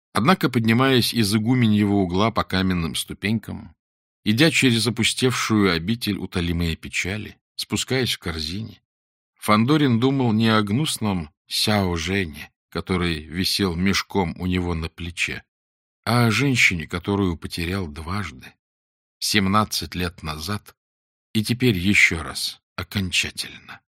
Однако, поднимаясь из игуменьего угла по каменным ступенькам, идя через опустевшую обитель утолимые печали, спускаясь в корзине, Фандорин думал не о гнусном Сяо Жене, который висел мешком у него на плече, а о женщине, которую потерял дважды, 17 лет назад, и теперь еще раз, окончательно.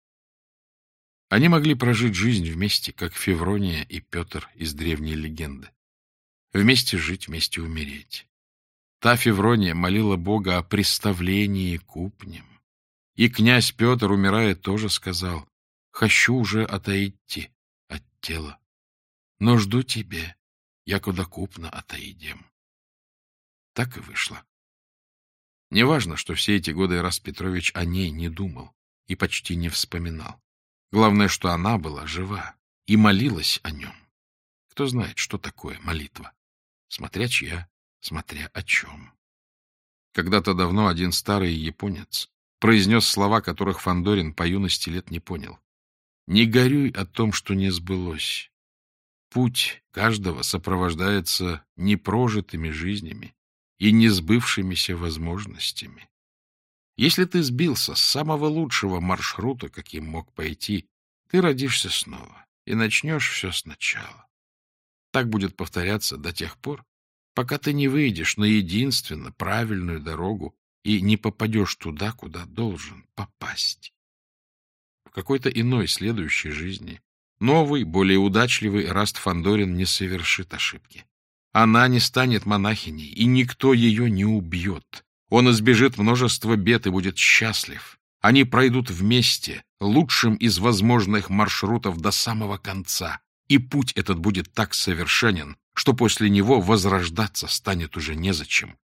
Они могли прожить жизнь вместе, как Феврония и Петр из древней легенды. Вместе жить, вместе умереть. Та Феврония молила Бога о приставлении купнем. И князь Петр, умирая, тоже сказал: «Хочу уже отойти от тела, но жду тебе, якуда купно отойдем». Так и вышло. Неважно, что все эти годы Эраст Петрович о ней не думал и почти не вспоминал. Главное, что она была жива и молилась о нем. Кто знает, что такое молитва? Смотря чья, смотря о чем. Когда-то давно один старый японец произнес слова, которых Фандорин по юности лет не понял. «Не горюй о том, что не сбылось. Путь каждого сопровождается непрожитыми жизнями и несбывшимися возможностями. Если ты сбился с самого лучшего маршрута, каким мог пойти, ты родишься снова и начнешь все сначала. Так будет повторяться до тех пор, пока ты не выйдешь на единственно правильную дорогу и не попадешь туда, куда должен попасть. В какой-то иной следующей жизни новый, более удачливый Эраст Фандорин не совершит ошибки. Она не станет монахиней, и никто ее не убьет. Он избежит множества бед и будет счастлив. Они пройдут вместе, лучшим из возможных маршрутов до самого конца, и путь этот будет так совершенен, что после него возрождаться станет уже незачем,